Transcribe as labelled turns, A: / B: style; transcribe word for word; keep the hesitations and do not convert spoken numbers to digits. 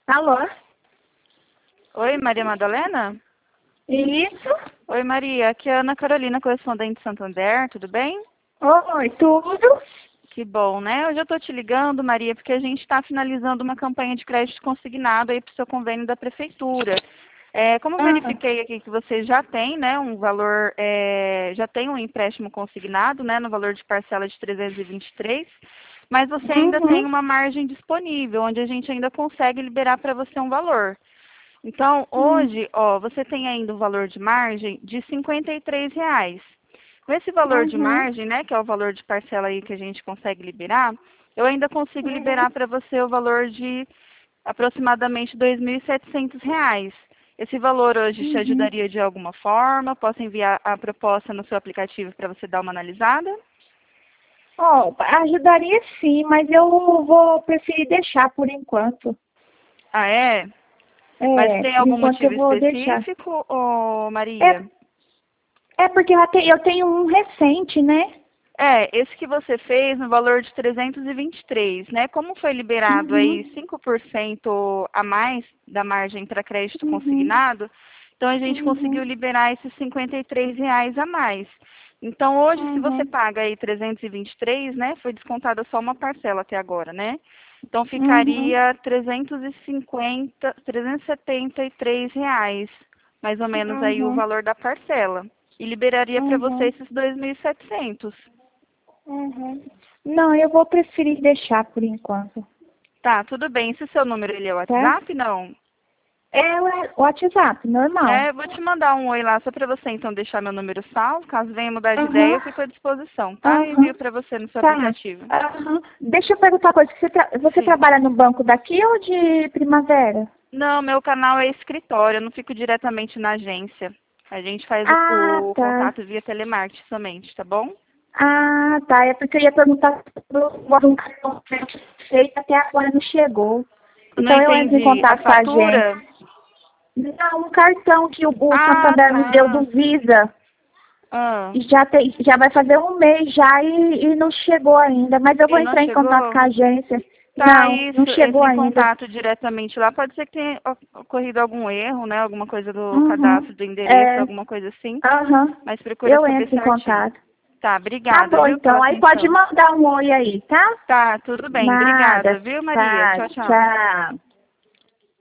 A: Alô?
B: Oi, Maria Madalena?
A: Isso?
B: Oi, Maria. Aqui é a Ana Carolina, correspondente de Santander. Tudo bem?
A: Oi, tudo?
B: Que bom, né? Hoje eu estou te ligando, Maria, porque a gente está finalizando uma campanha de crédito consignado aí para o seu convênio da Prefeitura. É, como eu
A: Ah,
B: verifiquei aqui que você já tem, né, um valor, é, já tem um empréstimo consignado, né, no valor de parcela de trezentos e vinte e três, mas você ainda tem
A: uhum,
B: uma margem disponível, onde a gente ainda consegue liberar para você um valor. Então,
A: uhum,
B: hoje, ó, você tem ainda o valor de margem de cinquenta e três reais. Com esse valor de
A: uhum,
B: margem, né, que é o valor de parcela aí que a gente consegue liberar, eu ainda consigo
A: uhum,
B: liberar para você o valor de aproximadamente dois mil e setecentos reais. Esse valor hoje te
A: uhum.
B: ajudaria de alguma forma? Posso enviar a proposta no seu aplicativo para você dar uma analisada?
A: Ó, ajudaria sim, mas eu vou preferir deixar por enquanto.
B: Ah, é? Mas
A: É,
B: tem
A: por
B: algum
A: enquanto eu
B: motivo
A: vou deixar.
B: específico, ô Maria?
A: É, é porque eu te- eu tenho um recente, né?
B: É, esse que você fez no valor de trezentos e vinte e três, né? Como foi liberado aí
A: Uhum,
B: cinco por cento a mais da margem para crédito
A: uhum,
B: consignado, então a gente conseguiu
A: uhum,
B: liberar esses cinquenta e três reais a mais. Então hoje, se você
A: uhum,
B: paga aí trezentos e vinte e três, né? Foi descontada só uma parcela até agora, né? Então
A: uhum,
B: ficaria trezentos e cinquenta, trezentos e setenta e três reais, mais ou menos aí o
A: uhum,
B: valor da parcela. E liberaria para você
A: uhum,
B: esses dois mil e setecentos.
A: uhum. Não, eu vou preferir deixar por enquanto,
B: Tá, tudo bem. Esse seu número, ele é o
A: tá?
B: WhatsApp? Não.
A: É o WhatsApp, normal.
B: É, eu vou te mandar um oi lá só para você, então, deixar meu número salvo. Caso venha mudar de ideia,
A: Aham,
B: eu fico à disposição, tá? Eu
A: aham,
B: envio para você no seu
A: tá.
B: aplicativo.
A: Aham. Deixa eu perguntar uma coisa. Você, tra- você
B: Sim.
A: trabalha no banco daqui ou de Primavera?
B: Não, meu canal é escritório, eu não fico diretamente na agência. A gente faz o,
A: Ah,
B: o
A: tá.
B: contato via telemarketing somente, tá bom?
A: Ah, tá. É porque eu ia perguntar sobre um cartão feito até agora não chegou.
B: Eu não
A: Então eu entro em
B: entendi. A
A: contato com a agência.
B: fatura?
A: Não, um cartão que o, o
B: Ah,
A: Santander me deu do
B: tá.
A: Visa.
B: Ah,
A: E já, tem, já vai fazer um mês já e, e não chegou ainda. Mas eu vou
B: e não
A: entrar em contato com
B: chegou?
A: a agência.
B: Tá,
A: Não, não
B: isso,
A: chegou
B: entre em
A: ainda.
B: contato diretamente lá. Pode ser que tenha o- ocorrido algum erro, né? Alguma coisa do
A: Uhum.
B: cadastro do endereço,
A: É,
B: alguma coisa assim.
A: aham.
B: Mas procura
A: Eu
B: saber
A: entro em
B: certinho.
A: contato.
B: Tá,
A: Tá
B: obrigada,
A: bom,
B: viu, pela
A: então. Aí pode
B: atenção.
A: mandar um oi aí, tá?
B: Tá, tudo bem. Obrigada,
A: Nada.
B: viu, Maria?
A: Tá,
B: Tchau, tchau.
A: tchau.